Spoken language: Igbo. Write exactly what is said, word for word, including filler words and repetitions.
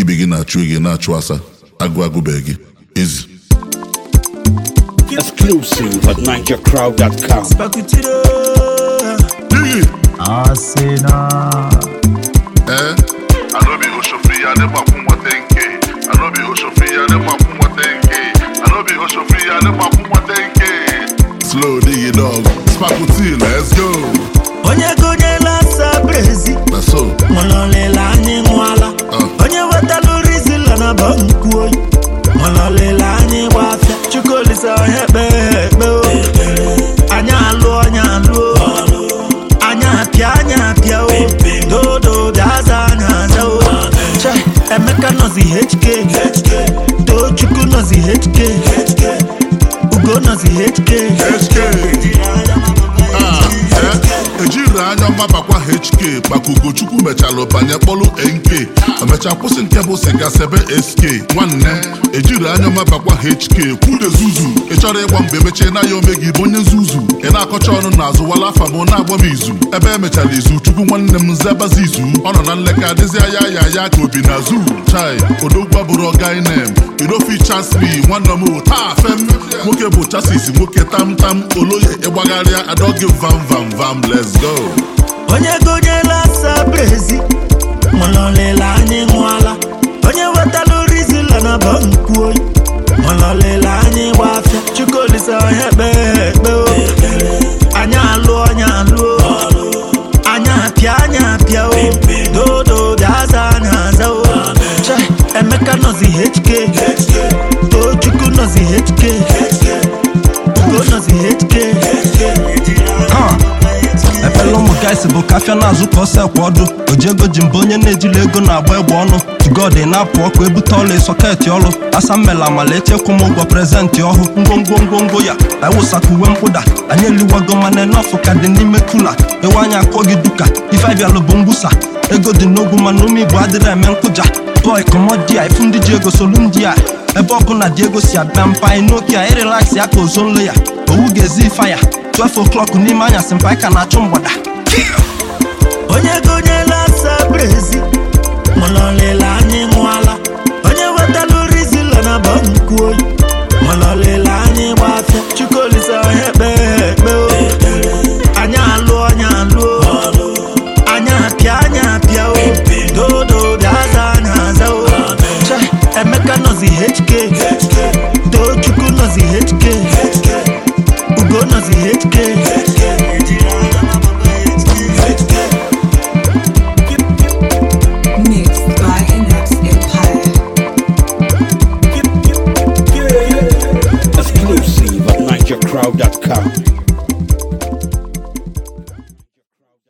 Ibi gị na-achụ gị na-achụ asa agụ agụbeghị gị ezi. Exclusive at niger crowd dot com. Asena. Eh? Alobi Oshofia ne makumwa tenke. Alobi Oshofia ne makumwa tenke. Alobi Oshofia ne makumwa tenke. Slow diggy dog. Spakuti, let's go. Onye gonyela sa brezi. Na so. Mololela ni mwala. Onye watalu rizila na bankuoi. Mololela ni wafya. Chukolisa hebe hebe. Anya alu anya alu. Anya pia anya pia o. Dodo daza anya o. Chai Emeka nozi H K. Do chuku nozi H K. Ugo nozi H K. H K. Ah, eh? Ejiri anya ọma bakwa H K maka Ugochukwu mechalụ banye kpọlụ N K emecha kwụsị nke bụ sịga sebe S K nwanne ejiri anya ọma bakwa H K kwude zuzu ị chọrọ ịgba mgbe emechie na ya ome gị bụ onye nzuzu ị na-akọcha ọnụ n'azụ wala afa m na-agba m izu ebe emechara izu Chukwu nwanne m zebazi izu ọ nọ na nleka adịzi ya ya ya ka obi na zu chai odogwu bụrụ ọga inem you no fit chance me nwanne m taa fem nwoke bụ chasis nwoke tam tam oloye ịgbagharịa adọgị vam vam vam let's go. Onye gonyela sa brezi. Mololela anyị nwala. Onye wetalu rizila na bankuoi. Mololela anyị wafya. Chukolisa hebe hebe o. Anya alu anya alu. Anya pia anya pia o. Dodo daza anya o. Chai Emeka nozi H K. Do chuku nozi H K. Ugo nozi H K. Efela ụmụ guys bụ kafia na-azụ ka ọsọ ekwe ọdụ ojiego ji mbụ onye na-ejili ego na-agba egbe ọnụ tugodi na-apụ ọkụ ebute ọla sọketi ọlụ asa mmela amala echekwa m ụgwọ prezentị ọhụ ngwongwo ngwongwo ya ewụsaka uwe mkpụda anyị eliwago mana enọfụ ka dị n'ime kula ewe anya akọ gị duka ifebialụ bụ mgbusa ego dị n'ogwu mana ume igbo adịrị eme nkụja boy kọmọdia ifu ndị ji ego solu ndị a ebe ọbụla dị ego si abịa mpai n'oke a ịrelax ya ka ozo nle ya owu ga-ezi ife ya twelve o'clock n'ime anyasị mpa ka na-achụ mgbada onye gonyela sa brezi mololela anyị nwala onye wetalu rizila na bankuoi mololela anyị gbafya chukolisa hebe hebe o anya alụ anya alụ anya pia anya pia o dodo daza anya za o Emeka nozi